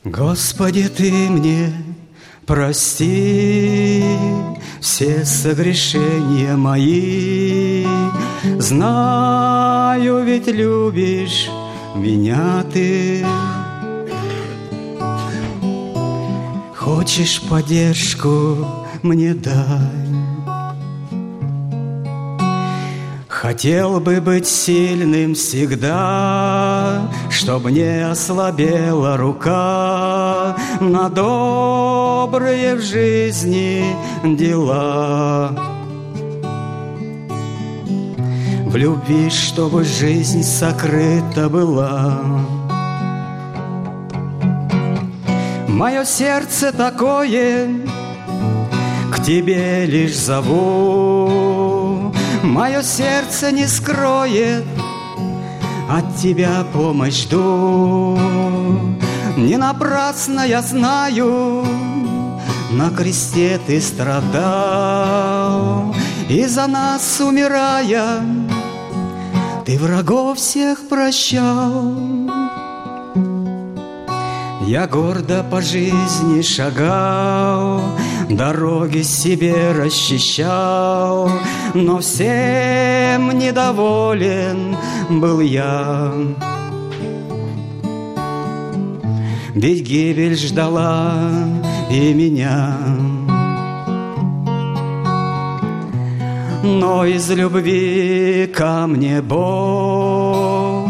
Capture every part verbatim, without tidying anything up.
Господи, Ты мне прости все согрешения мои. Знаю, ведь любишь меня Ты. Хочешь поддержку мне дай. Хотел бы быть сильным всегда, чтоб не ослабела рука на добрые в жизни дела. В любви, чтобы жизнь сокрыта была. Мое сердце такое к Тебе лишь зову. Мое сердце не скроет, от Тебя помощь жду. Не напрасно я знаю, на кресте Ты страдал, и за нас умирая, Ты врагов всех прощал. Я гордо по жизни шагал, дороги себе расчищал, но всем недоволен был я. Ведь гибель ждала и меня. Но из любви ко мне Бог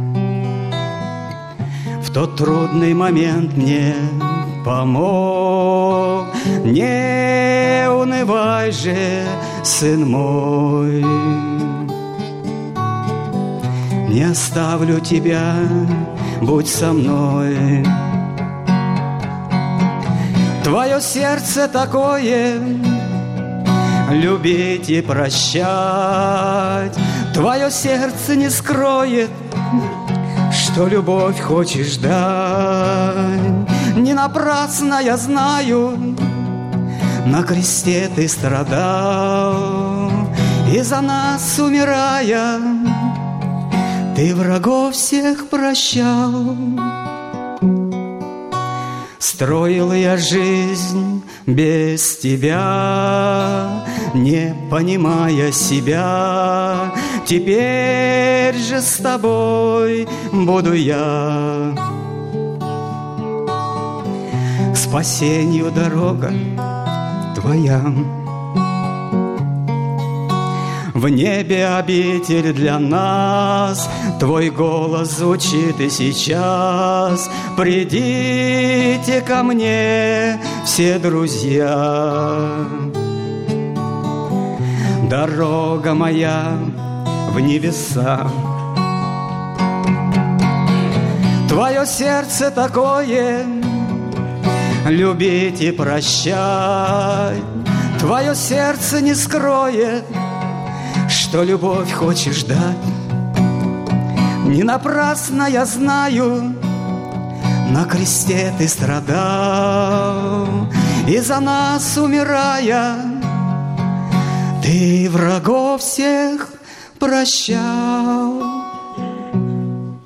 в тот трудный момент мне помог. Не унывай же, сын мой, не оставлю тебя, будь со мной. Твое сердце такое любить и прощать. Твое сердце не скроет, что любовь хочешь дать. Не напрасно я знаю, на кресте Ты страдал, и за нас умирая, Ты врагов всех прощал. Строил я жизнь без Тебя, не понимая себя. Теперь же с Тобой буду я. К спасению дорога Твоя. В небе обитель для нас, Твой голос звучит и сейчас. Придите ко мне, все друзья. Дорога моя в небеса. Твое сердце такое любить и прощать. Твое сердце не скроет, что любовь хочешь дать. Не напрасно я знаю, на кресте Ты страдал, и за нас умирая, Ты врагов всех прощал.